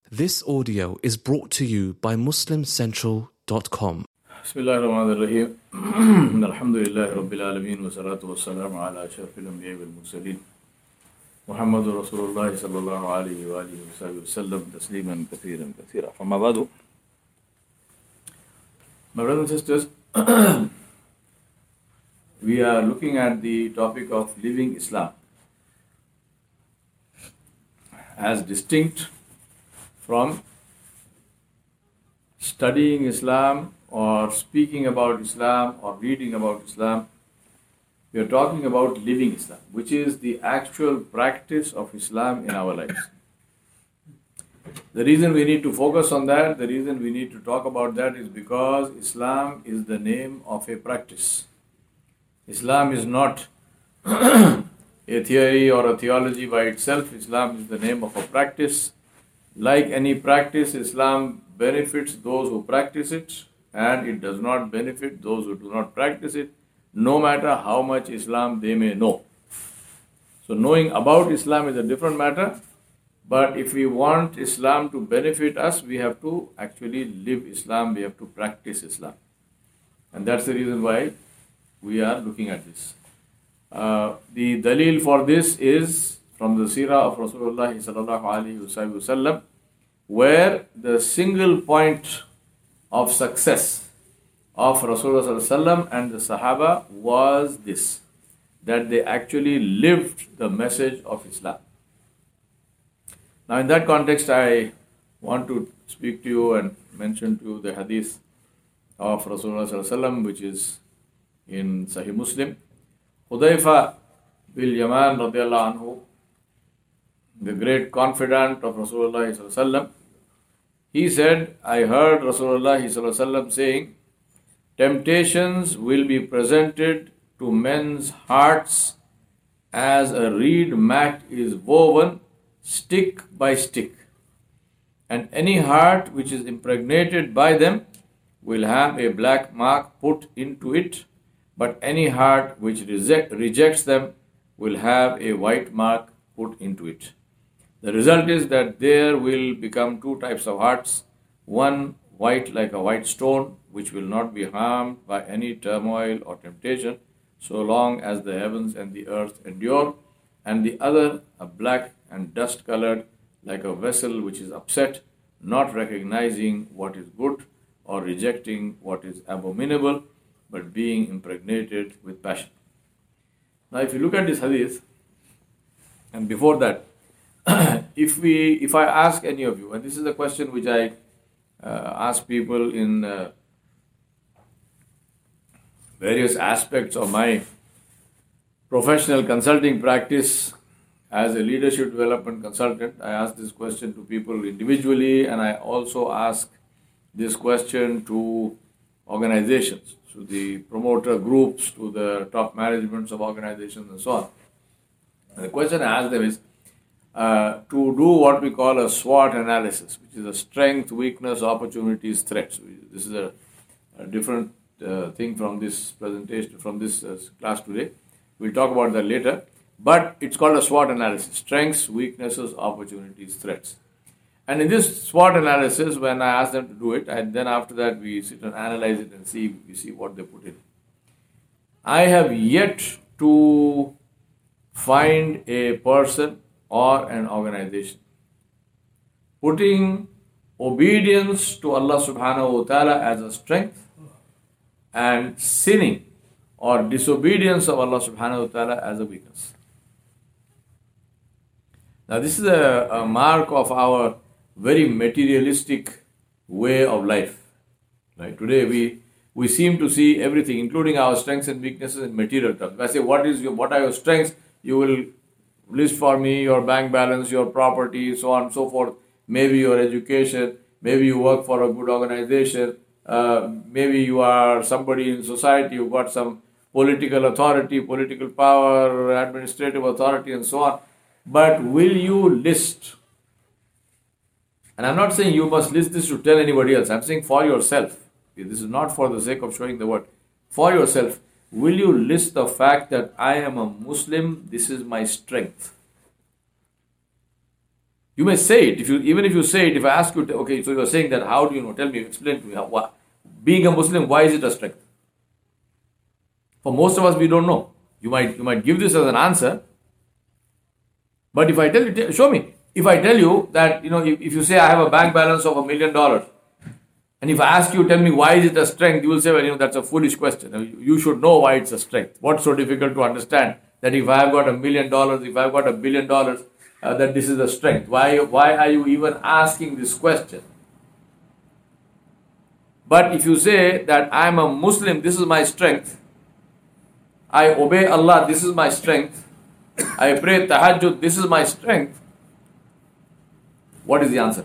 This audio is brought to you by MuslimCentral.com. Bismillahirrahmanirrahim. Alhamdulillahi Rabbil Alameen. Wa salatu wa salamu ala ashrafil anbiya wal mursaleen. Muhammadur Rasulullah sallallahu alayhi wa alihi wa sallam. Tasliman kathiran kathira. Amma ba'du. My brothers and sisters, we are looking at the topic of living Islam as distinct from studying Islam or speaking about Islam or reading about Islam. We are talking about living Islam, which is the actual practice of Islam in our lives. The reason we need to focus on that, the reason we need to talk about that is because Islam is the name of a practice. Islam is not a theory or a theology by itself. Islam is the name of a practice. Like any practice, Islam benefits those who practice it, and it does not benefit those who do not practice it, no matter how much Islam they may know. So knowing about Islam is a different matter, but if we want Islam to benefit us, we have to actually live Islam, we have to practice Islam. And that's the reason why we are looking at this. The dalil for this is from the seerah of Rasulullah sallallahu alaihi wasallam, where the single point of success of Rasulullah sallallahu alaihi wasallam and the Sahaba was this, that they actually lived the message of Islam. Now in that context, I want to speak to you and mention to you the hadith of Rasulullah sallallahu alaihi wasallam, which is in Sahih Muslim. Hudayfa bil Yaman radiyallahu anhu, the great confidant of Rasulullah sallallahu alaihi wasallam, he said, I heard Rasulullah sallallahu alaihi wasallam saying, temptations will be presented to men's hearts as a reed mat is woven stick by stick, and any heart which is impregnated by them will have a black mark put into it, but any heart which rejects them will have a white mark put into it. The result is that there will become two types of hearts, one white like a white stone, which will not be harmed by any turmoil or temptation, so long as the heavens and the earth endure, and the other a black and dust-colored like a vessel which is upset, not recognizing what is good or rejecting what is abominable, but being impregnated with passion. Now if you look at this hadith, and before that, if I ask any of you, and this is a question which I ask people in various aspects of my professional consulting practice as a leadership development consultant, I ask this question to people individually, and I also ask this question to organizations, to the promoter groups, to the top managements of organizations and so on. And the question I ask them is, to do what we call a SWOT analysis, which is a strength, weakness, opportunities, threats. This is a different thing from this presentation, from this class today. We'll talk about that later. But it's called a SWOT analysis: strengths, weaknesses, opportunities, threats. And in this SWOT analysis, when I ask them to do it, and then after that we sit and analyze it and see what they put in. I have yet to find a person or an organization putting obedience to Allah subhanahu wa ta'ala as a strength and sinning or disobedience of Allah subhanahu wa ta'ala as a weakness. Now this is a mark of our very materialistic way of life. Right? Today we seem to see everything, including our strengths and weaknesses, in material terms. If I say, what are your strengths? You will list for me your bank balance, your property, so on and so forth. Maybe your education, maybe you work for a good organization, maybe you are somebody in society, you've got some political authority, political power, administrative authority and so on. But will you list? And I'm not saying you must list this to tell anybody else. I'm saying for yourself. This is not for the sake of showing the word. For yourself, will you list the fact that I am a Muslim, this is my strength? You may say it. Even if you say it, if I ask you, okay, so you are saying that, how do you know? Tell me, explain to me. Being a Muslim, why is it a strength? For most of us, we don't know. You might give this as an answer, but if I tell you, show me. If I tell you that, if you say I have a bank balance of $1 million, and if I ask you, tell me why is it a strength, you will say, well, that's a foolish question. You should know why it's a strength. What's so difficult to understand that if I have got $1 million, if I've got $1 billion, that this is a strength? Why are you even asking this question? But if you say that I am a Muslim, this is my strength. I obey Allah, this is my strength. I pray tahajjud, this is my strength. What is the answer?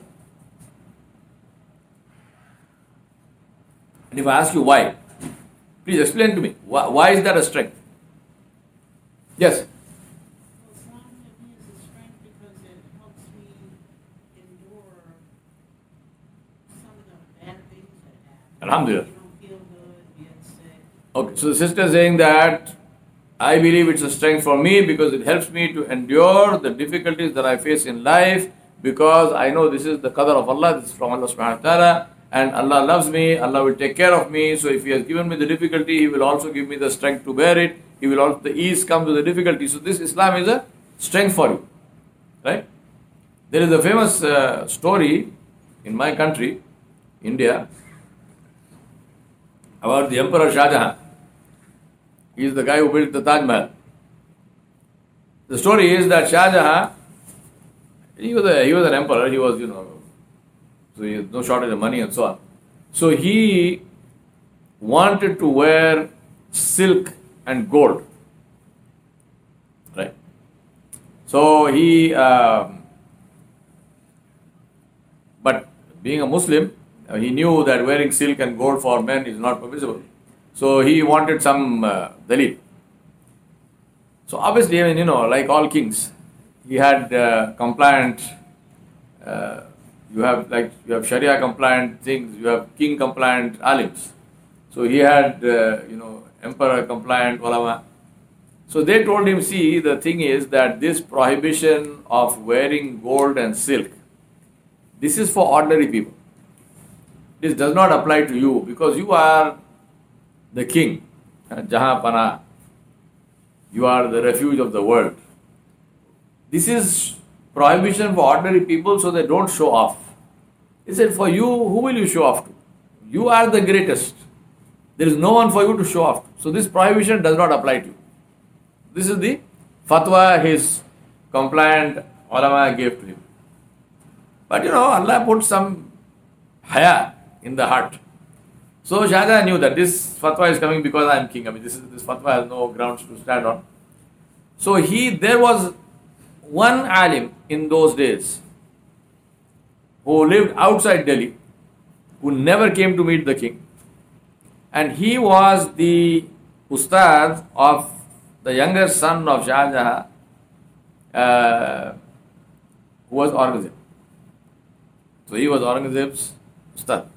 And if I ask you why, please explain to me. Why is that a strength? Yes. Islam to me is a strength because it helps me endure some of the bad things that happen. Alhamdulillah. You don't feel good, you get sick. Okay, so the sister is saying that I believe it's a strength for me because it helps me to endure the difficulties that I face in life, because I know this is the qadr of Allah, this is from Allah subhanahu wa ta'ala, and Allah loves me, Allah will take care of me. So if He has given me the difficulty, He will also give me the strength to bear it. He will also, the ease comes with the difficulty. So this Islam is a strength for you, right? There is a famous story in my country, India, about the Emperor Shah Jahan. He is the guy who built the Taj Mahal. The story is that Shah Jahan, he was an emperor. He was, so he had no shortage of money and so on. So he wanted to wear silk and gold, right? So he, but being a Muslim, he knew that wearing silk and gold for men is not permissible. So he wanted some dalil. So obviously, like all kings, he had compliant. You have Sharia compliant things. You have king compliant alims. So he had emperor compliant ulama. So they told him, see, the thing is that this prohibition of wearing gold and silk, this is for ordinary people. This does not apply to you because you are the king, Jahan Pana. You are the refuge of the world. This is prohibition for ordinary people so they don't show off. He said, for you, who will you show off to? You are the greatest. There is no one for you to show off to. So this prohibition does not apply to you. This is the fatwa his compliant ulama gave to him. But Allah put some haya in the heart. So Shah Jahan knew that this fatwa is coming because I am king. This fatwa has no grounds to stand on. So there was one alim in those days who lived outside Delhi, who never came to meet the king. And he was the ustad of the younger son of Shah Jahan, who was Aurangzeb. So he was Aurangzeb's ustad.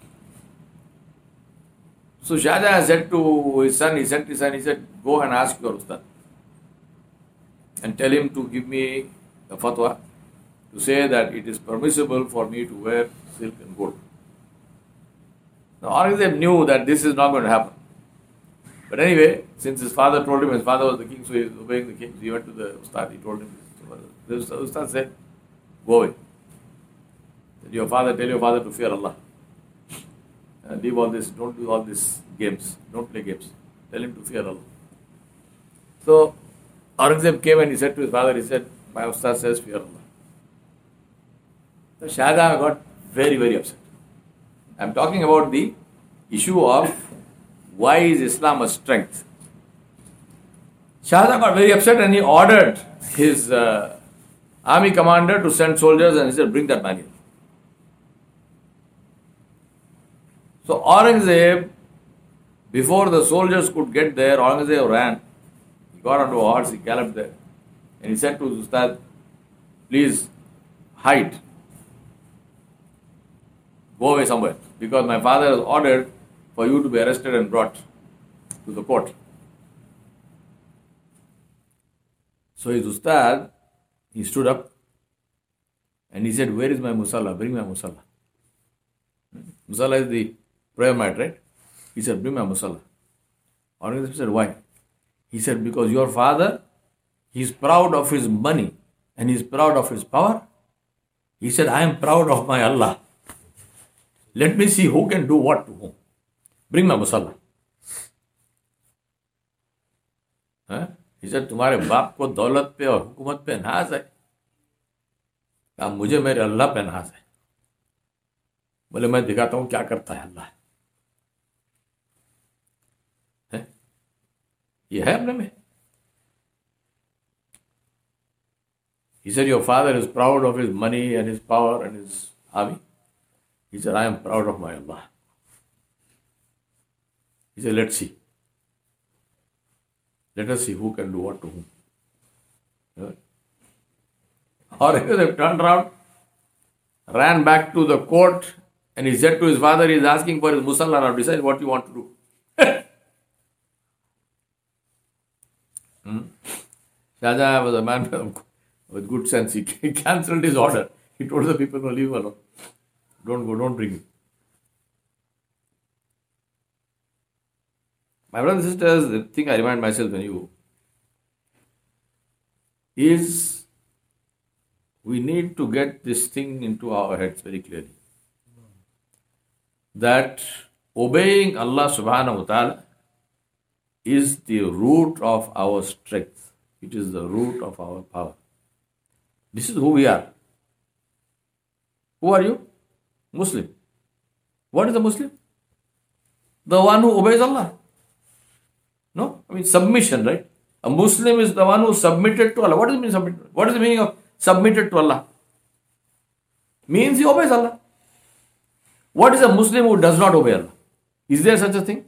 So Shah Jahan said to his son, he said, go and ask your ustad and tell him to give me a fatwa to say that it is permissible for me to wear silk and gold. Now Aurangzeb knew that this is not going to happen. But anyway, since his father told him, his father was the king, so he was obeying the king. So he went to the ustad, he told him this. The ustad said, go away. Tell your father to fear Allah. Leave all this, don't do all these games, don't play games. Tell him to fear Allah. So Aurangzeb came and he said to his father, my ustad says fear Allah. So Shah Jahan got very, very upset. I am talking about the issue of why is Islam a strength. Shah Jahan got very upset and he ordered his army commander to send soldiers and he said, bring that man here. So Aurangzeb, before the soldiers could get there, Aurangzeb ran. He got onto a horse, he galloped there. And he said to his ustad, please hide. Go away somewhere. Because my father has ordered for you to be arrested and brought to the court. So his ustad, he stood up And he said, where is my musalla? Bring my musalla. Musalla is the prayer mat, right? He said, bring my musalla. Aurangzeb said, why? He said, because your father, he's proud of his money and he's proud of his power. He said, I am proud of my Allah. Let me see who can do what to whom. Bring my musalla. He said, तुम्हारे बाप को दौलत पे और हुकूमत पे नाज है, अब मुझे मेरे अल्लाह पे नाज है. बोले मैं दिखाता हूं क्या करता है अल्लाह. ये है अपने में. He said, your father is proud of his money and his power and his army. He said, I am proud of my Allah. He said, let's see. Let us see who can do what to whom. Or he turned around, ran back to the court, and he said to his father, he is asking for his musalla, now decide what you want to do. Shahjahan was a man with good sense. He cancelled his order. He told the people, no, leave him alone. Don't go, don't bring him. My brothers and sisters, the thing I remind myself and you is we need to get this thing into our heads very clearly. That obeying Allah subhanahu wa ta'ala is the root of our strength. It is the root of our power. This is who we are. Who are you? Muslim. What is a Muslim? The one who obeys Allah. No? I mean submission, right? A Muslim is the one who submitted to Allah. What does it mean submitted? What is the meaning of submitted to Allah? Means he obeys Allah. What is a Muslim who does not obey Allah? Is there such a thing?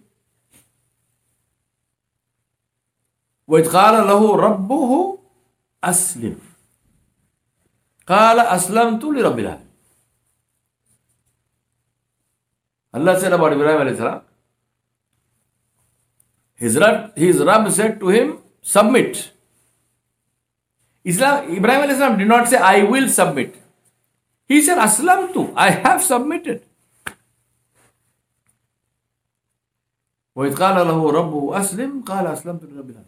وَإِذْ قَالَ لَهُ رَبُّهُ أَسْلِمْ قَالَ أَسْلَمْتُ لِرَبِّ الْعَالَمِينَ. Allah said about Ibrahim alayhi salam, his Rabb said to him, submit. Ibrahim alayhi salam did not say, I will submit. He said, Aslamtu, I have submitted. وَإِذْ قَالَ لَهُ رَبُّهُ أَسْلِمْ قَالَ أَسْلَمْتُ لِرَبِّ الْعَالَمِينَ.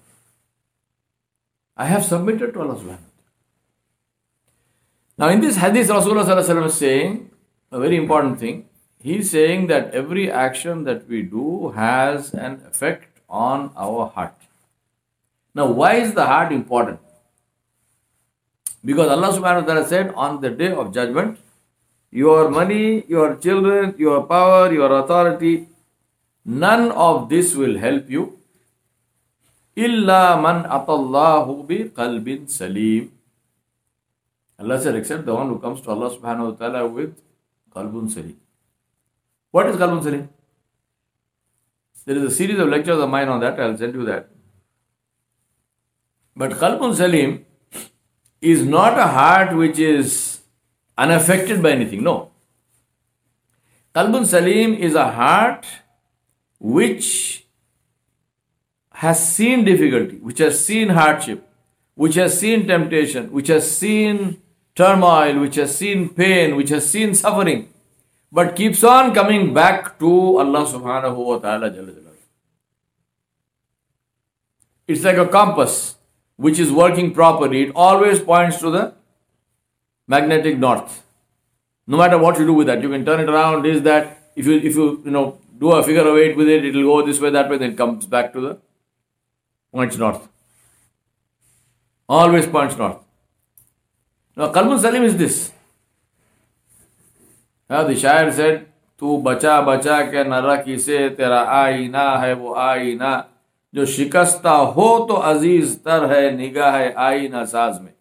I have submitted to Allah subhanahu wa ta'ala. Now in this hadith, Rasulullah sallallahu alaihi wasallam is saying a very important thing. He is saying that every action that we do has an effect on our heart. Now why is the heart important? Because Allah subhanahu wa ta'ala said on the day of judgment, your money, your children, your power, your authority, none of this will help you. Illa man atallahu bi qalbin salim. Allah said, except the one who comes to Allah subhanahu wa ta'ala with qalbun salim. What is qalbun salim? There is a series of lectures of mine on that. I'll send you that. But qalbun salim is not a heart which is unaffected by anything. No. Qalbun salim is a heart which has seen difficulty, which has seen hardship, which has seen temptation, which has seen turmoil, which has seen pain, which has seen suffering, but keeps on coming back to Allah subhanahu wa ta'ala jalla jalaluhu. It's like a compass which is working properly. It always points to the magnetic north. No matter what you do with that, you can turn it around, is that, if you do a figure of 8 with it, it will go this way, that way, then it comes back to the points north. Always points north. Now, Qalbun Salim is this. The Shair said, Tu bacha bacha ke naraki se tera aina hai wo aina jo shikasta ho to aziz tar hai nigah hai aina saaz mein.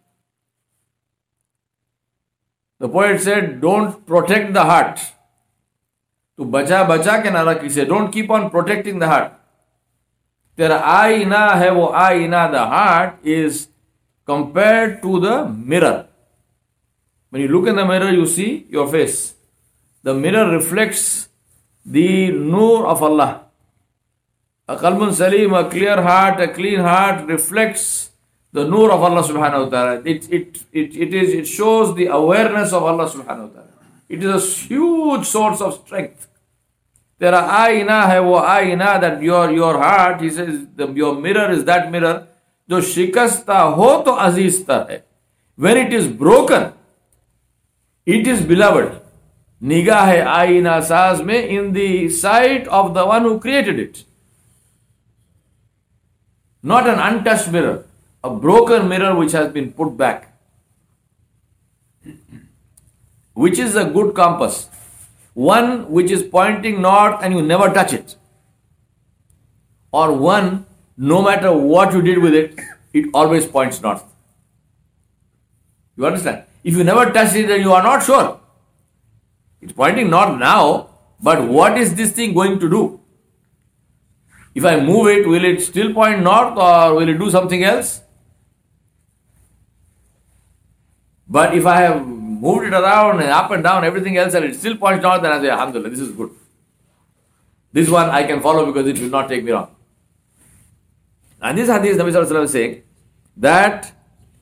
The poet said, don't protect the heart. Tu bacha bacha ke naraki se. Don't keep on protecting the heart. Tera aina hai wo aina. The heart is compared to the mirror. When you look in the mirror, you see your face. The mirror reflects the nur of Allah. A qalbun salim, a clear heart, a clean heart reflects the nur of Allah subhanahu wa ta'ala. It shows the awareness of Allah subhanahu wa ta'ala. It is a huge source of strength. There are aina hai wo aina, that your heart, he says, your mirror is that mirror. Jo shikasta ho to azizta hai. When it is broken, it is beloved. Nigah hai aina saaz mein, in the sight of the one who created it. Not an untouched mirror, a broken mirror which has been put back. Which is a good compass? One which is pointing north and you never touch it. Or one, no matter what you did with it, it always points north. You understand? If you never touch it, then you are not sure. It's pointing north now, but what is this thing going to do? If I move it, will it still point north or will it do something else? But if I have moved it around and up and down, everything else, and it still points north, then I say, Alhamdulillah, this is good. This one I can follow because it will not take me wrong. And this hadith, Nabi Sallallahu Alaihi Wasallam is saying that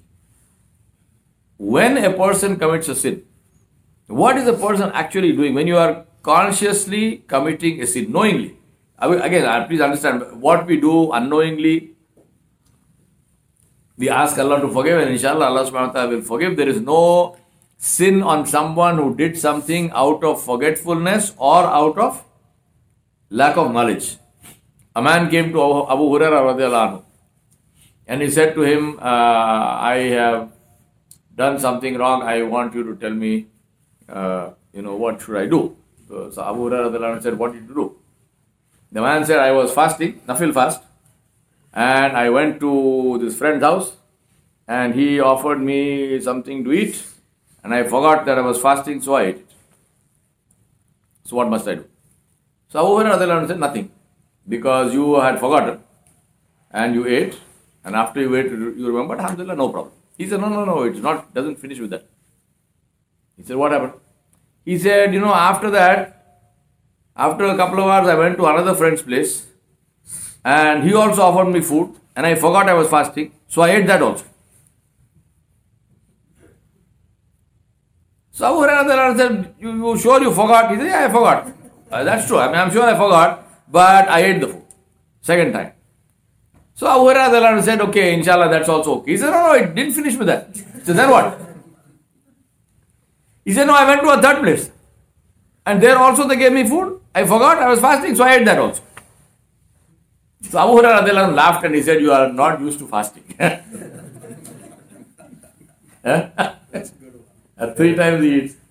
when a person commits a sin, what is a person actually doing when you are consciously committing a sin, knowingly? Again, please understand, what we do unknowingly, we ask Allah to forgive, and inshallah Allah subhanahu wa ta'ala will forgive. There is no sin on someone who did something out of forgetfulness or out of lack of knowledge. A man came to Abu Hurairah radiallahu anhu, and he said to him, I have done something wrong, I want you to tell me, what should I do? So Abu Hurairah radiallahu anhu said, what did you do? The man said, I was fasting, nafil fast, and I went to this friend's house, and he offered me something to eat, and I forgot that I was fasting, so I ate it. So what must I do? So Abu Hurairah said, nothing, because you had forgotten, and you ate, and after you ate, you remembered, alhamdulillah, no problem. He said, no, it's not, doesn't finish with that. He said, what happened? He said, after that, after a couple of hours, I went to another friend's place, and he also offered me food, and I forgot I was fasting, so I ate that also. So Abu Hurairah said, you sure you forgot? He said, yeah, I forgot. That's true. I'm sure I forgot, but I ate the food. Second time. So Abu Hurairah said, okay, inshallah, that's also okay. He said, no, it didn't finish with that. He said, then what? He said, no, I went to a third place. And there also they gave me food. I forgot, I was fasting, so I ate that also. So Abu Hurairah laughed and he said, you are not used to fasting. That's a good one. 3 times he eats.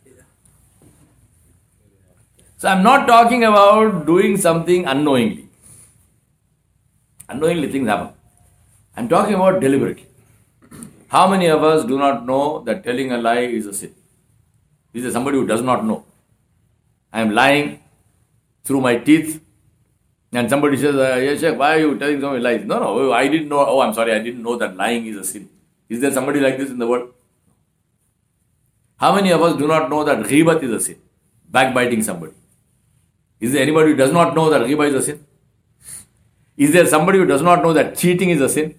So I'm not talking about doing something unknowingly. Unknowingly things happen. I'm talking about deliberately. How many of us do not know that telling a lie is a sin? Is there somebody who does not know? I am lying through my teeth, and somebody says, yes, Sheikh, why are you telling so many lies? No, I didn't know. Oh, I'm sorry, I didn't know that lying is a sin. Is there somebody like this in the world? How many of us do not know that ghibat is a sin? Backbiting somebody. Is there anybody who does not know that ghiba is a sin? Is there somebody who does not know that cheating is a sin?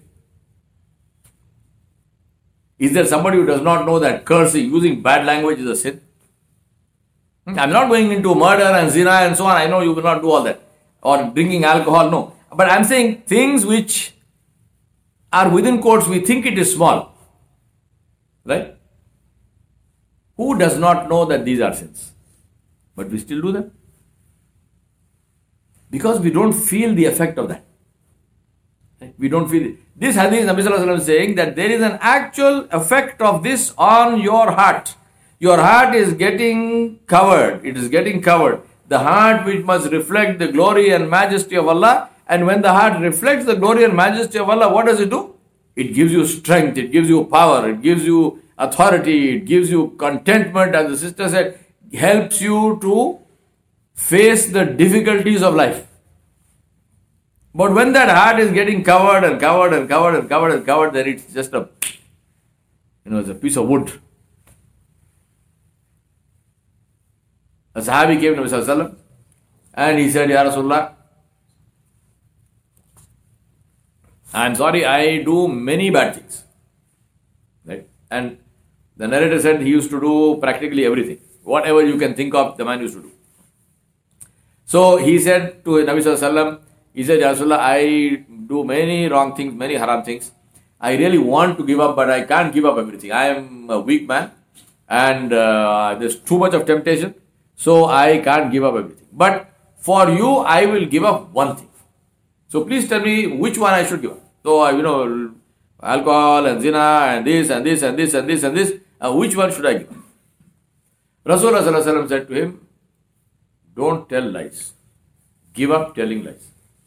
Is there somebody who does not know that cursing, using bad language is a sin? I'm not going into murder and zina and so on. I know you will not do all that. Or drinking alcohol, no. But I'm saying things which are within quotes, we think it is small. Right? Who does not know that these are sins? But we still do them. Because we don't feel the effect of that. Right? We don't feel it. This hadith, Nabi Sallallahu Alaihi Wasallam is saying that there is an actual effect of this on your heart. Your heart is getting covered. It is getting covered. The heart which must reflect the glory and majesty of Allah. And when the heart reflects the glory and majesty of Allah, what does it do? It gives you strength. It gives you power. It gives you authority. It gives you contentment. As the sister said, helps you to face the difficulties of life. But when that heart is getting covered and covered and covered and covered and covered, then it's just it's a piece of wood. A Sahabi came to Nabi Sallallahu Alaihi Wasallam and he said, Ya Rasulullah, I'm sorry, I do many bad things. And the narrator said he used to do practically everything. Whatever you can think of, the man used to do. So he said to Nabi Sallallahu Alaihi Wasallam, he said, Ya Rasulullah, I do many wrong things, many haram things. I really want to give up, but I can't give up everything. I am a weak man and there's too much of temptation. So I can't give up everything. But for you, I will give up one thing. So please tell me which one I should give up. So, alcohol and zina and this and this and this and this and this. Which one should I give up? Rasulullah Sallallahu Alaihi Wasallam said to him, don't tell lies. Give up telling lies.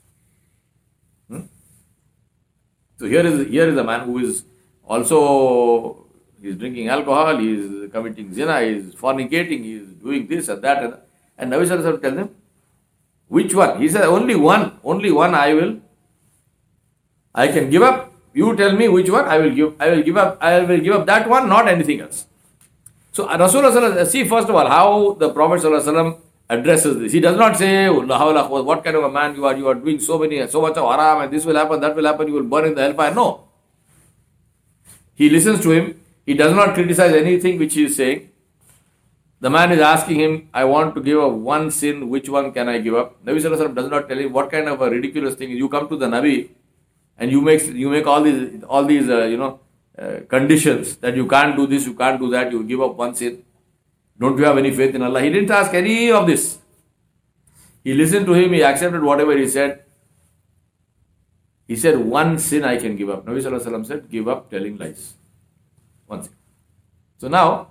So here is a man who is also, he is drinking alcohol, he is committing zina, he is fornicating, he is doing this and that. And Nabi Sallallahu Alaihi Wasallam tells him, which one? He said, only one I can give up. You tell me which one I will give up that one, not anything else. So Rasulullah, see first of all how the Prophet ﷺ addresses this. He does not say, what kind of a man you are doing so much of haram and this will happen, that will happen, you will burn in the hellfire. No. He listens to him. He does not criticize anything which he is saying. The man is asking him, I want to give up one sin, which one can I give up? Nabi Sallallahu Alaihi Wasallam does not tell him what kind of a ridiculous thing. You come to the Nabi and you make all these conditions that you can't do this, you can't do that, you give up one sin. Don't you have any faith in Allah? He didn't ask any of this. He listened to him, he accepted whatever he said. He said, one sin I can give up. Nabi Sallallahu Alaihi Wasallam said, give up telling lies. One sin. So now,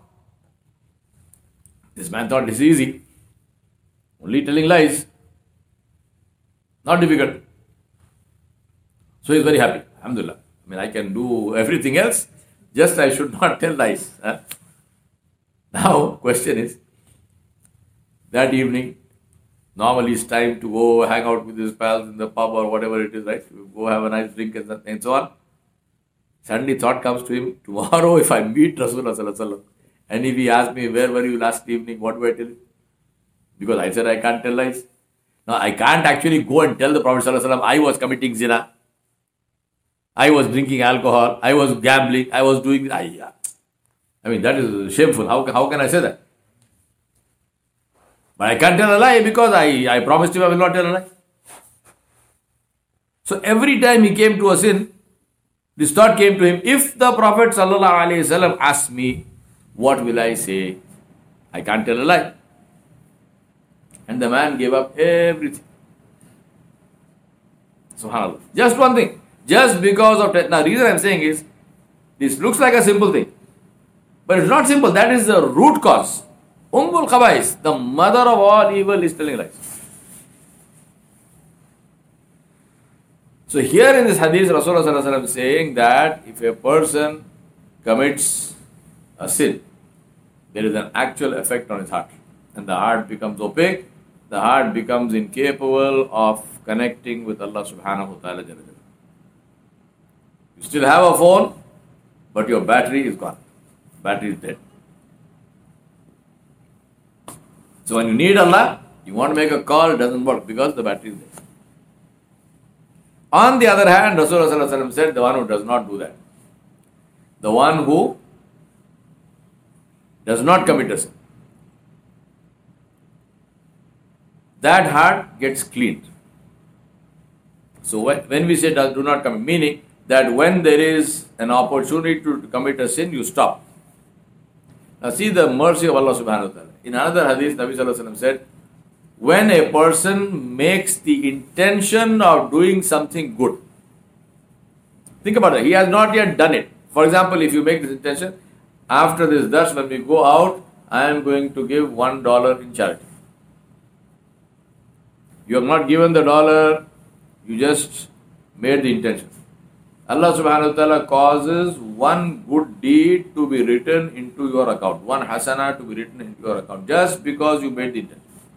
this man thought this is easy. Only telling lies. Not difficult. So he's very happy. Alhamdulillah. I can do everything else. Just I should not tell lies. Now, question is, that evening, normally it's time to go hang out with his pals in the pub or whatever it is, right? Go have a nice drink and so on. Suddenly thought comes to him, tomorrow if I meet Rasulullah Sallallahu Alaihi Wasallam, and if he asks me, where were you last evening, what do I tell him? Because I said I can't tell lies. Now I can't actually go and tell the Prophet Sallallahu Alaihi Wasallam I was committing zina, I was drinking alcohol, I was gambling, I was doing this. That is shameful. How can I say that? But I can't tell a lie because I promised him I will not tell a lie. So every time he came to a sin, this thought came to him, if the Prophet Sallallahu Alaihi Wasallam asks me, what will I say? I can't tell a lie. And the man gave up everything. SubhanAllah. Just one thing. Just because of that. Now, the reason I'm saying is, this looks like a simple thing. But it's not simple. That is the root cause. Ummul Khabais, the mother of all evil, is telling lies. So here in this hadith, Rasulullah Sallallahu Alaihi Wasallam is saying that if a person commits a sin, there is an actual effect on his heart. And the heart becomes opaque. The heart becomes incapable of connecting with Allah subhanahu wa ta'ala. You still have a phone, but your battery is gone. Battery is dead. So when you need Allah, you want to make a call, it doesn't work because the battery is dead. On the other hand, Rasulullah Sallallahu Alaihi Wasallam said, the one who does not do that, the one who does not commit a sin, that heart gets cleaned. So when we say do not commit, meaning that when there is an opportunity to commit a sin, you stop. Now see the mercy of Allah subhanahu wa ta'ala. In another hadith, Nabi Sallallahu Alaihi Wasallam said, when a person makes the intention of doing something good, think about it, he has not yet done it. For example, if you make this intention, after this dars, when we go out, I am going to give $1 in charity. You have not given the dollar, you just made the intention. Allah subhanahu wa ta'ala causes one good deed to be written into your account, one hasana to be written into your account, just because you made the intention.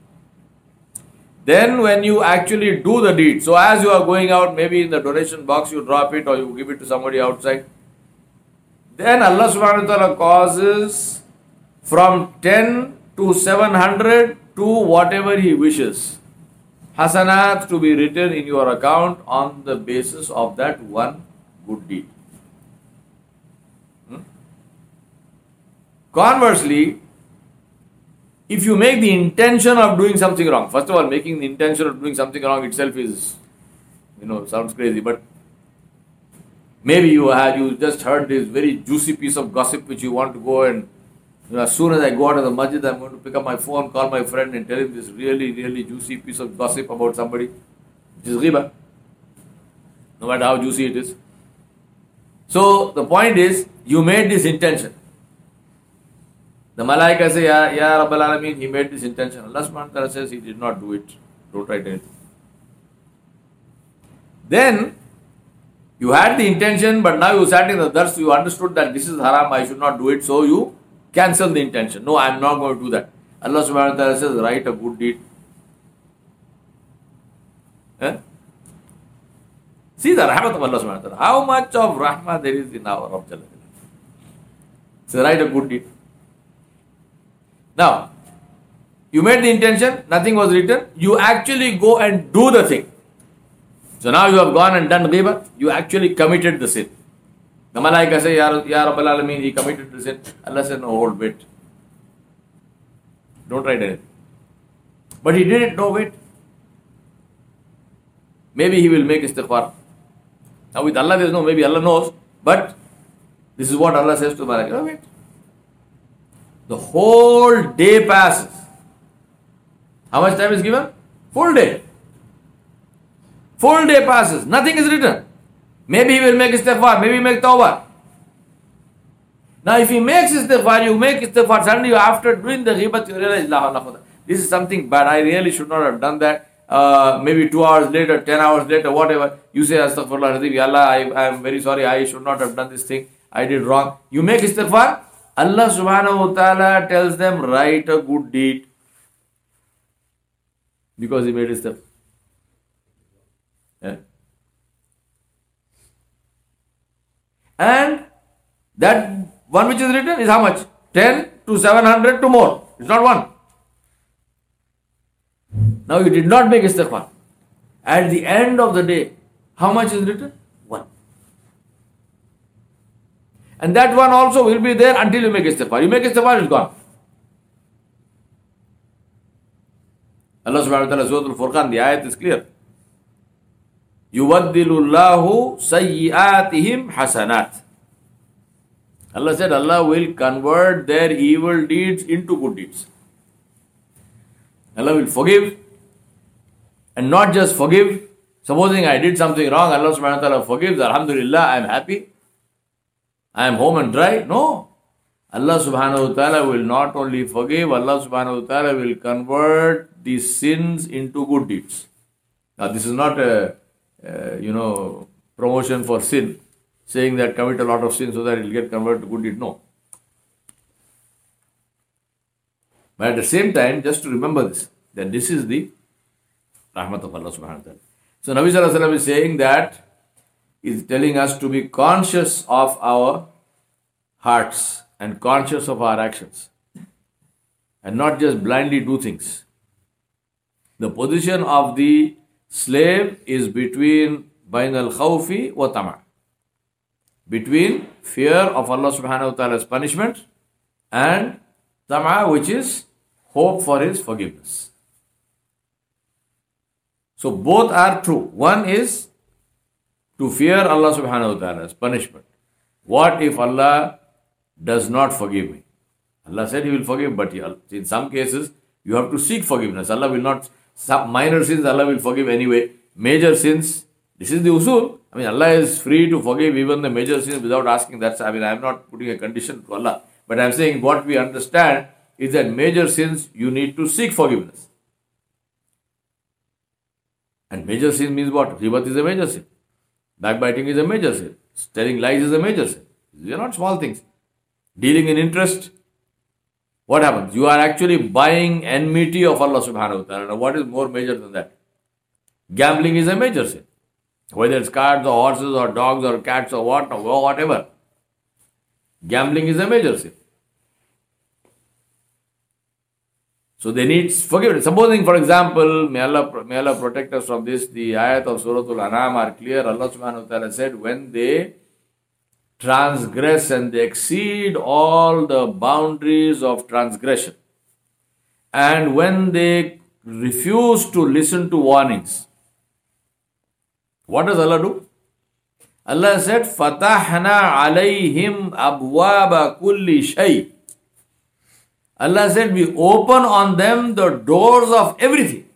Then when you actually do the deed, so as you are going out, maybe in the donation box you drop it or you give it to somebody outside, then Allah subhanahu wa ta'ala causes from 10 to 700 to whatever He wishes, hasanat to be written in your account on the basis of that one good deed. Conversely, if you make the intention of doing something wrong, first of all, making the intention of doing something wrong itself is, sounds crazy, but maybe you just heard this very juicy piece of gossip which you want to go and, as soon as I go out of the masjid, I'm going to pick up my phone, call my friend and tell him this really, really juicy piece of gossip about somebody. Which is ghiba. No matter how juicy it is. So, the point is, you made this intention. The Malaika say, Ya Rabbal Alameen, he made this intention. Allah subhanahu wa ta'ala says he did not do it. Don't write anything. Then, you had the intention, but now you sat in the dars, you understood that this is haram, I should not do it, so you cancel the intention. No, I am not going to do that. Allah subhanahu wa ta'ala says, write a good deed. See the rahmat of Allah subhanahu wa ta'ala. How much of rahmah there is in our Rabb Jalla Jalla. So write a good deed. Now, you made the intention, nothing was written, you actually go and do the thing. So now you have gone and done ghiba, you actually committed the sin. The Malaika say, Ya Rabbal Alameen, he committed the sin. Allah said, no, hold, wait. Don't write anything. But he did it, no, wait. Maybe he will make istighfar. Now with Allah there is no, maybe Allah knows, but this is what Allah says to Malaika. No, wait. The whole day passes. How much time is given? Full day. Full day passes. Nothing is written. Maybe he will make istighfar. Maybe he make tawbah. Now if he makes istighfar, you make istighfar. Suddenly after doing the ghibat, you realize, this is something bad. I really should not have done that. Maybe 2 hours later, 10 hours later, whatever. You say, Astaghfirullah, Ya Allah, I am very sorry. I should not have done this thing. I did wrong. You make istighfar. Allah subhanahu wa ta'ala tells them, write a good deed. Because he made istighfar. Yeah. And that one which is written is how much? 10 to 700 to more. It's not one. Now you did not make istighfar. At the end of the day, how much is written? One. And that one also will be there until you make istighfar. You make istighfar, it's gone. Allah subhanahu wa ta'ala, Surah Al-Furqan, the ayat is clear. يُوَدِّلُ اللَّهُ سَيِّئَاتِهِمْ حَسَنَاتٍ. Allah said Allah will convert their evil deeds into good deeds. Allah will forgive. And not just forgive. Supposing I did something wrong, Allah subhanahu wa ta'ala forgives. Alhamdulillah, I am happy. I am home and dry. No. Allah subhanahu wa ta'ala will not only forgive, Allah subhanahu wa ta'ala will convert these sins into good deeds. Now this is not a promotion for sin, saying that commit a lot of sin so that it will get converted to good deed. No. But at the same time, just to remember this, that this is the rahmat of Allah subhanahu wa ta'ala. So Nabi sallallahu alaihi wasallam is saying that, is telling us to be conscious of our hearts and conscious of our actions and not just blindly do things. The position of the slave is between bain al-khawfi wa tama', between fear of Allah subhanahu wa ta'ala's punishment and tama', which is hope for his forgiveness. So both are true. One is to fear Allah subhanahu wa ta'ala's punishment. What if Allah does not forgive me? Allah said He will forgive, but in some cases you have to seek forgiveness. Allah will not, some minor sins Allah will forgive anyway. Major sins, this is the usul. I mean, Allah is free to forgive even the major sins without asking. I am not putting a condition to Allah. But I am saying what we understand is that major sins you need to seek forgiveness. And major sin means what? Ghibat is a major sin. Backbiting is a major sin. Telling lies is a major sin. These are not small things. Dealing in interest. What happens? You are actually buying enmity of Allah subhanahu wa ta'ala. Now what is more major than that? Gambling is a major sin. Whether it's cards or horses or dogs or cats or whatever. Gambling is a major sin. So they need forgiveness. Supposing, for example, may Allah protect us from this, the ayat of Surah Al-An'am are clear. Allah subhanahu wa ta'ala said, when they transgress and they exceed all the boundaries of transgression. And when they refuse to listen to warnings, what does Allah do? Allah said, فَتَحْنَا عَلَيْهِمْ أَبْوَابَ كُلِّ شَيْءٍ. Allah said, we open on them the doors of everything.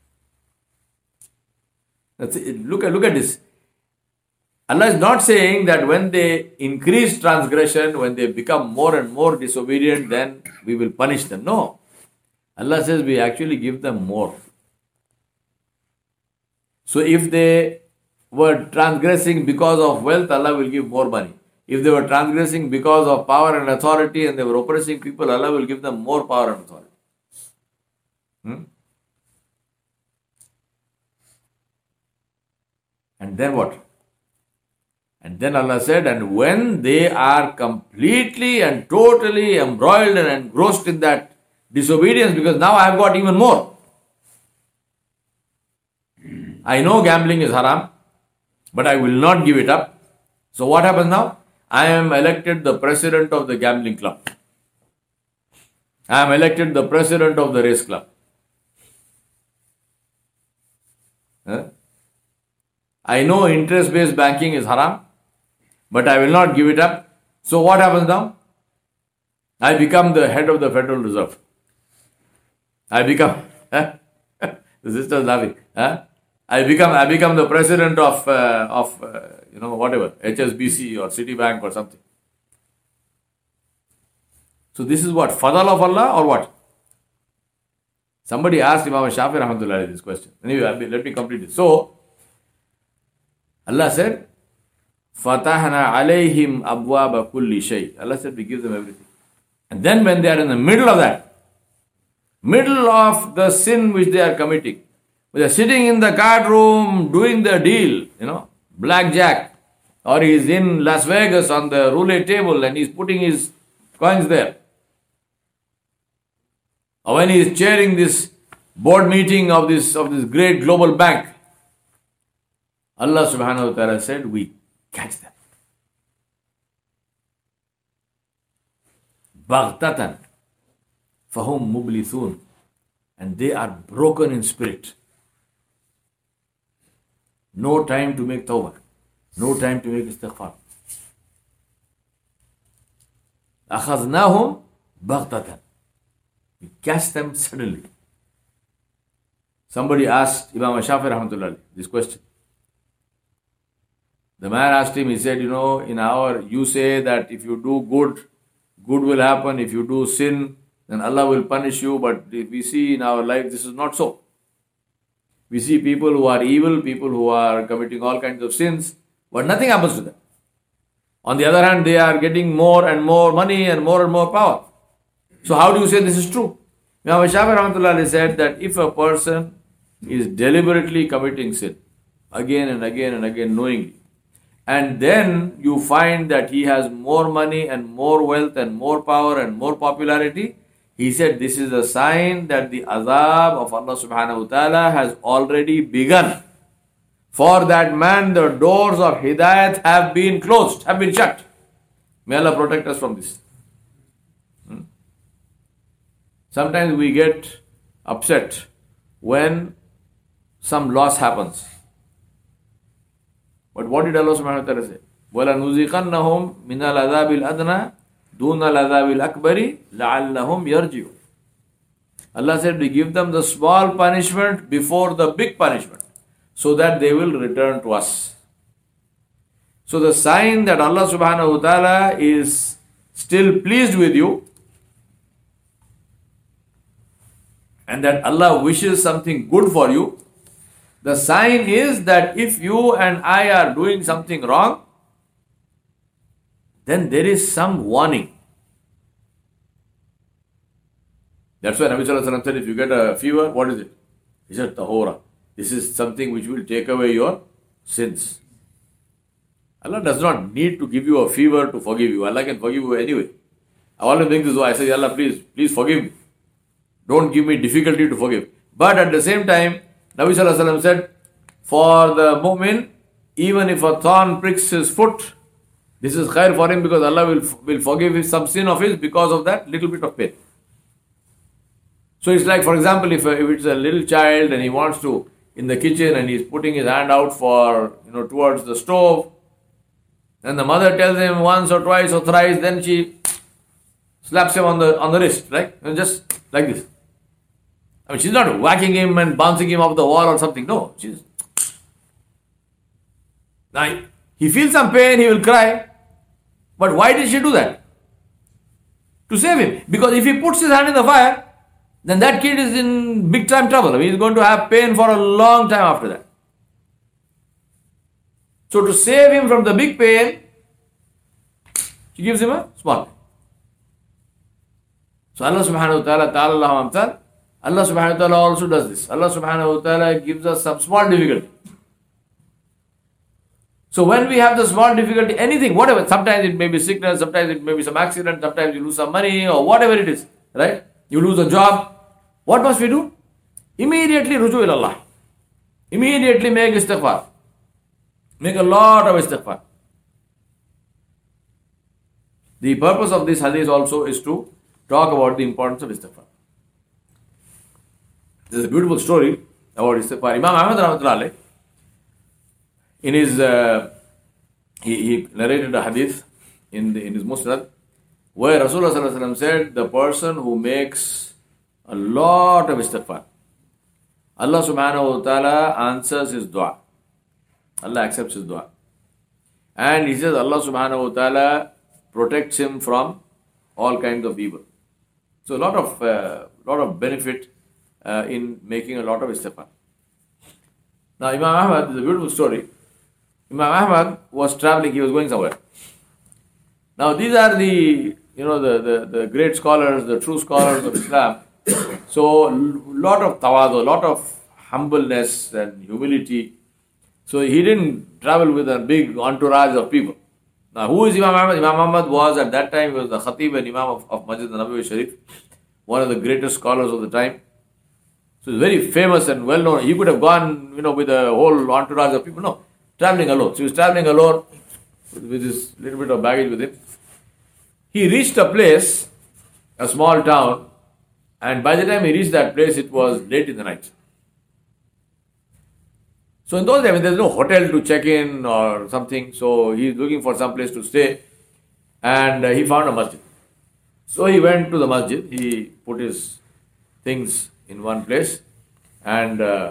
Look at this. Allah is not saying that when they increase transgression, when they become more and more disobedient, then we will punish them. No. Allah says we actually give them more. So if they were transgressing because of wealth, Allah will give more money. If they were transgressing because of power and authority and they were oppressing people, Allah will give them more power and authority. And then what? And then Allah said, and when they are completely and totally embroiled and engrossed in that disobedience, because now I have got even more. I know gambling is haram, but I will not give it up. So what happens now? I am elected the president of the gambling club. I am elected the president of the race club. I know interest-based banking is haram, but I will not give it up. So what happens now? I become the head of the Federal Reserve. I become, the sister's laughing. I become the president of whatever, HSBC or Citibank or something. So this is what? Fadl of Allah or what? Somebody asked Imam Shafi Rahmatullah this question. Anyway, let me complete this. So, Allah said, Fatahna alayhim abwaba kulli shay. Allah said, we give them everything. And then when they are in the middle of that, middle of the sin which they are committing, they are sitting in the card room doing the deal, blackjack, or he is in Las Vegas on the roulette table and he is putting his coins there. Or when he is chairing this board meeting of this great global bank, Allah subhanahu wa ta'ala said, we catch them. Baghtatan fahum mublithun. And they are broken in spirit. No time to make tawbah. No time to make istighfar. Akhadnahum baghtatan. We catch them suddenly. Somebody asked Imam Shafi Rahmatullah this question. The man asked him, he said, you say that if you do good, good will happen. If you do sin, then Allah will punish you. But we see in our life, this is not so. We see people who are evil, people who are committing all kinds of sins, but nothing happens to them. On the other hand, they are getting more and more money and more power. So how do you say this is true? Imam Shafi Rahmatullah said that if a person is deliberately committing sin, again and again and again knowingly, and then you find that he has more money and more wealth and more power and more popularity, he said this is a sign that the azab of Allah subhanahu wa ta'ala has already begun. For that man, the doors of hidayat have been closed, have been shut. May Allah protect us from this. Sometimes we get upset when some loss happens. But what did Allah subhanahu wa ta'ala say? وَلَنُذِيقَنَّهُمْ مِنَ الْعَذَابِ الْأَدْنَى دُونَ الْعَذَابِ الْأَكْبَرِ لَعَلَّهُمْ يَرْجِعُونَ. Allah said, we give them the small punishment before the big punishment, so that they will return to us. So the sign that Allah subhanahu wa ta'ala is still pleased with you, and that Allah wishes something good for you, the sign is that if you and I are doing something wrong, then there is some warning. That's why Nabi Sallallahu Alaihi Wasallam said, if you get a fever, what is it? He said, tahora. This is something which will take away your sins. Allah does not need to give you a fever to forgive you. Allah can forgive you anyway. I always think this way. I say, Allah, please forgive me. Don't give me difficulty to forgive. But at the same time, Nabi Sallallahu Alaihi Wasallam said, for the mu'min, even if a thorn pricks his foot, This is khair for him because Allah will forgive him some sin of his because of that little bit of pain. So it's like, for example, if it's a little child and he wants to, in the kitchen, and he's putting his hand out for, towards the stove, and the mother tells him once or twice or thrice, then she slaps him on the wrist, right? And just like this. I mean, she's not whacking him and bouncing him off the wall or something. No, she's. Now, he feels some pain, he will cry. But why did she do that? To save him. Because if he puts his hand in the fire, then that kid is in big time trouble. I mean, he's going to have pain for a long time after that. So to save him from the big pain, she gives him a small pain. So Allah subhanahu wa ta'ala, Allah subhanahu wa ta'ala also does this. Allah subhanahu wa ta'ala gives us some small difficulty. So when we have the small difficulty, anything, whatever, sometimes it may be sickness, sometimes it may be some accident, sometimes you lose some money or whatever it is, right? You lose a job. What must we do? Immediately ruju ila Allah. Immediately make istighfar. Make a lot of istighfar. The purpose of this hadith also is to talk about the importance of istighfar. There's a beautiful story about istighfar. Imam Ahmad rahmatullahi, in his, he narrated a hadith in his Musnad, where Rasulullah sallallahu alaihi wasallam said, the person who makes a lot of istighfar, Allah subhanahu wa ta'ala answers his dua. Allah accepts his dua. And he says Allah subhanahu wa ta'ala protects him from all kinds of evil. So a lot of benefit in making a lot of istighfar. Now Imam Ahmad, is a beautiful story. Imam Ahmad was traveling, he was going somewhere. Now these are the great scholars, the true scholars of Islam. So lot of tawadu, lot of humbleness and humility. So he didn't travel with a big entourage of people. Now who is Imam Ahmad? Imam Ahmad was at that time, he was the Khatib and Imam of Masjid al-Nabawi Sharif, one of the greatest scholars of the time. So he's very famous and well known. He could have gone, with a whole entourage of people. No, traveling alone. So he was traveling alone with his little bit of baggage with him. He reached a place, a small town, and by the time he reached that place, it was late in the night. So in those days, there's no hotel to check in or something. So he's looking for some place to stay, and he found a masjid. So he went to the masjid. He put his things in one place, and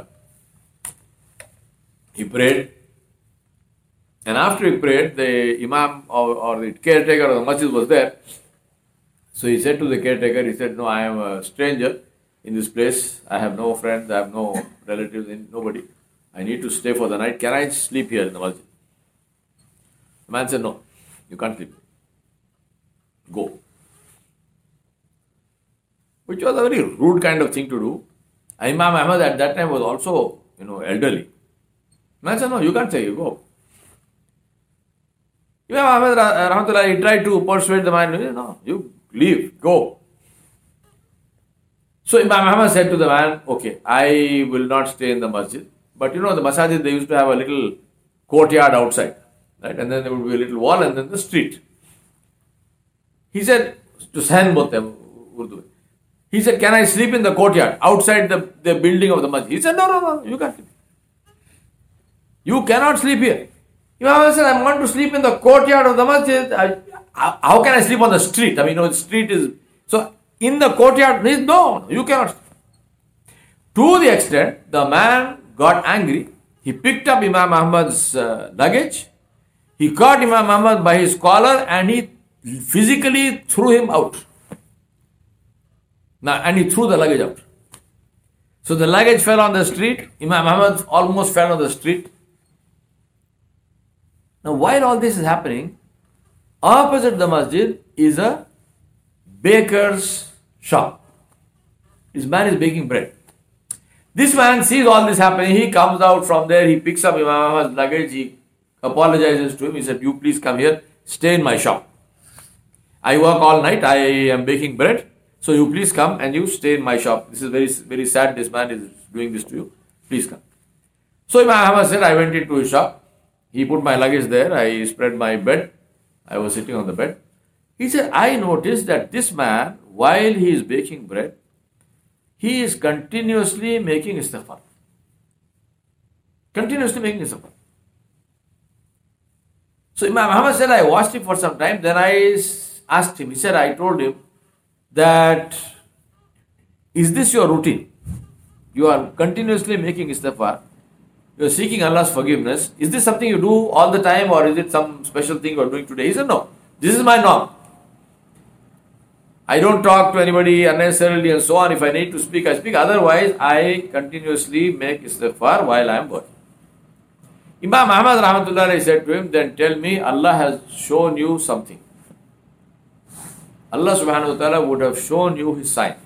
he prayed. And after he prayed, the imam or the caretaker of the masjid was there. So he said to the caretaker, he said, no, I am a stranger in this place. I have no friends, I have no relatives, nobody. I need to stay for the night. Can I sleep here in the masjid? The man said, no, you can't sleep. Go. Which was a very rude kind of thing to do. Imam Ahmad at that time was also, elderly. The man said, no, you can't say, you go. Imam Ahmad rahmatullah, he tried to persuade the man, no, you leave, go. So Imam Ahmad said to the man, okay, I will not stay in the masjid. But the masajid, they used to have a little courtyard outside, right? And then there would be a little wall and then the street. He said, to Sahan bolte Urdu. He said, can I sleep in the courtyard outside the building of the masjid? He said, no, you can't sleep. You cannot sleep here. Imam Ahmad said, I want to sleep in the courtyard of the masjid. How can I sleep on the street? I mean, the street is... So, in the courtyard, no, you cannot sleep. To the extent, the man got angry. He picked up Imam Ahmad's luggage. He caught Imam Ahmad by his collar and he physically threw him out. Now, and he threw the luggage out. So the luggage fell on the street. Imam Ahmad almost fell on the street. Now, while all this is happening, opposite the masjid is a baker's shop. This man is baking bread. This man sees all this happening. He comes out from there. He picks up Imam Ahmad's luggage. He apologizes to him. He said, you please come here. Stay in my shop. I work all night. I am baking bread. So you please come and you stay in my shop. This is very, very sad. This man is doing this to you. Please come. So Imam Ahmad said, I went into his shop. He put my luggage there. I spread my bed. I was sitting on the bed. He said, I noticed that this man, while he is baking bread, he is continuously making istighfar. Continuously making istighfar. So Imam Muhammad said, I watched him for some time. Then I asked him, he said, I told him that, is this your routine? You are continuously making istighfar. You are seeking Allah's forgiveness. Is this something you do all the time, or is it some special thing you are doing today? He said, no, this is my norm. I don't talk to anybody unnecessarily and so on. If I need to speak, I speak. Otherwise, I continuously make istighfar while I am working. Imam Ahmad rahmatullah said to him, then tell me, Allah has shown you something. Allah subhanahu wa ta'ala would have shown you His sign.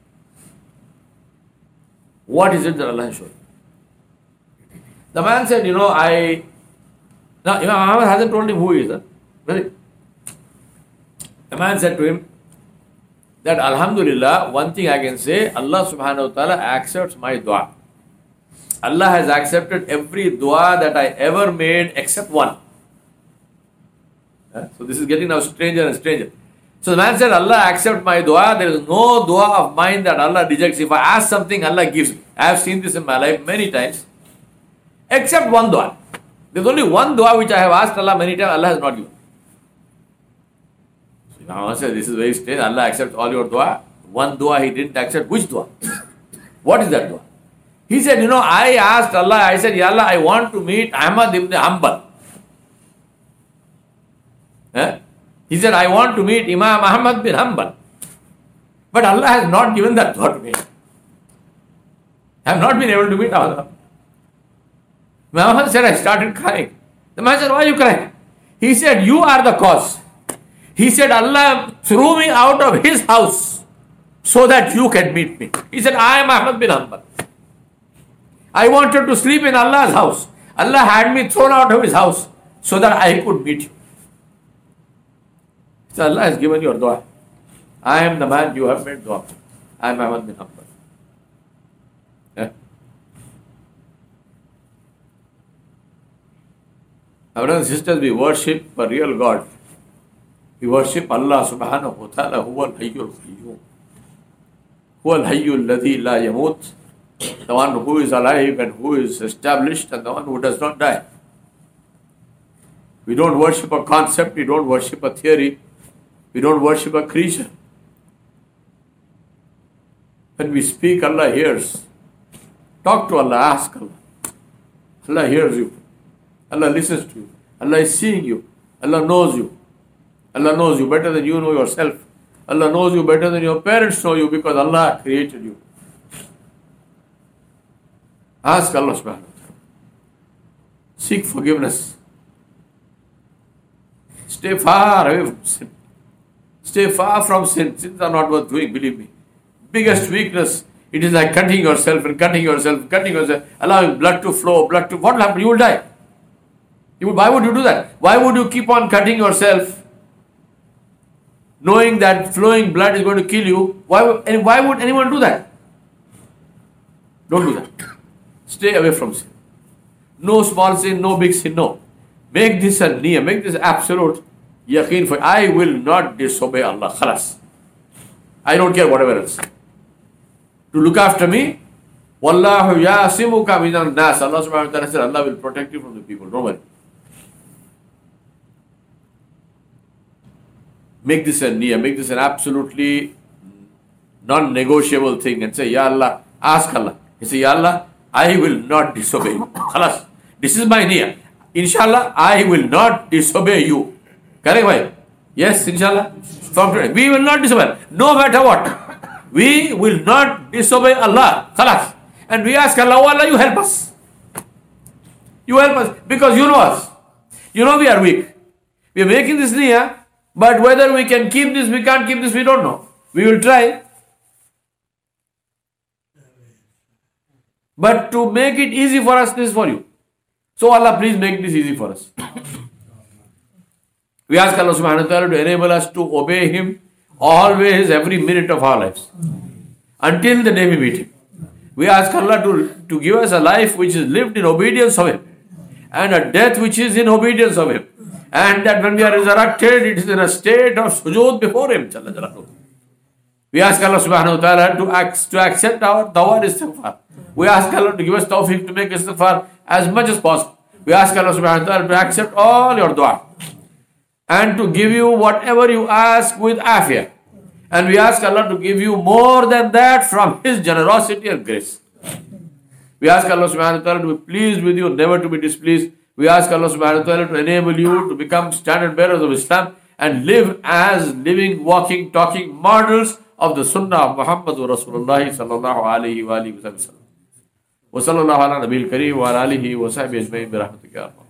What is it that Allah has shown you? The man said, Now Imam Ahmad hasn't told him who he is. Really? The man said to him that Alhamdulillah, one thing I can say, Allah subhanahu wa ta'ala accepts my dua. Allah has accepted every dua that I ever made except one. So this is getting now stranger and stranger. So the man said, Allah accepts my dua. There is no dua of mine that Allah rejects. If I ask something, Allah gives me. I have seen this in my life many times. Except one dua. There is only one dua which I have asked Allah many times, Allah has not given. So Imam Ahmad said, this is very strange. Allah accepts all your dua. One dua He didn't accept. Which dua? What is that dua? He said, I asked Allah, I said, Ya Allah, I want to meet Ahmad ibn Hanbal. He said, I want to meet Imam Ahmad bin Hanbal. But Allah has not given that dua to me. I have not been able to meet Allah. Imam Ahmad said, I started crying. The man said, why are you crying? He said, you are the cause. He said, Allah threw me out of His house so that you can meet me. He said, I am Ahmad bin Hanbal. I wanted to sleep in Allah's house. Allah had me thrown out of His house so that I could meet you. So Allah has given your dua. I am the man you have made dua. I am Ahmad bin Hanbal. Our brothers and sisters, we worship a real God. We worship Allah subhanahu wa ta'ala, huwa al-hayyul qayyum. Huwa al-hayyul ladhi la yamut. The one who is alive and who is established, and the one who does not die. We don't worship a concept, we don't worship a theory, we don't worship a creature. When we speak, Allah hears. Talk to Allah, ask Allah. Allah hears you. Allah listens to you. Allah is seeing you. Allah knows you. Allah knows you better than you know yourself. Allah knows you better than your parents know you, because Allah created you. Ask Allah subhanahu wa ta'ala. Seek forgiveness. Stay far away from sin. Stay far from sin. Sins are not worth doing, believe me. Biggest weakness, it is like cutting yourself, allowing blood to flow, what will happen? You will die. Why would you do that? Why would you keep on cutting yourself, knowing that flowing blood is going to kill you? Why would anyone do that? Don't do that. Stay away from sin. No small sin, no big sin, no. Make this a niyyah, make this absolute yaqeen for I will not disobey Allah. Khalas. I don't care whatever else. To look after me, Wallahu yasimuka minan nas. Allah subhanahu wa ta'ala said, Allah will protect you from the people. Don't worry. Make this a niyyah, make this an absolutely non-negotiable thing and say, Ya Allah, ask Allah. He say, Ya Allah, I will not disobey you. Khalas. This is my niyyah. Inshallah, I will not disobey you. Correct, bhai? Yes, inshallah. From today, we will not disobey. No matter what. We will not disobey Allah. Khalas. And we ask Allah, oh Allah, you help us. You help us. Because you know us. You know we are weak. We are making this niyyah, but whether we can keep this, we can't keep this, we don't know. We will try. But to make it easy for us, this is for you. So Allah, please make this easy for us. We ask Allah subhanahu wa ta'ala to enable us to obey Him always, every minute of our lives. Until the day we meet Him. We ask Allah to give us a life which is lived in obedience of Him. And a death which is in obedience of Him. And that when we are resurrected, it is in a state of sujood before Him. We ask Allah subhanahu wa ta'ala to accept our dawah and istighfar. We ask Allah to give us tawfiq to make istighfar as much as possible. We ask Allah subhanahu wa ta'ala to accept all your dua and to give you whatever you ask with afiyah. And we ask Allah to give you more than that from His generosity and grace. We ask Allah subhanahu wa ta'ala to be pleased with you, never to be displeased. We ask Allah subhanahu wa ta'ala to enable you to become standard bearers of Islam and live as living, walking, talking models of the Sunnah of Muhammadur Rasulullah sallallahu alayhi wa alihi wa sallam. Wa sallallahu ala nabil kareem wa ala alihi wa sahbihi ajma'in bi rahmatika.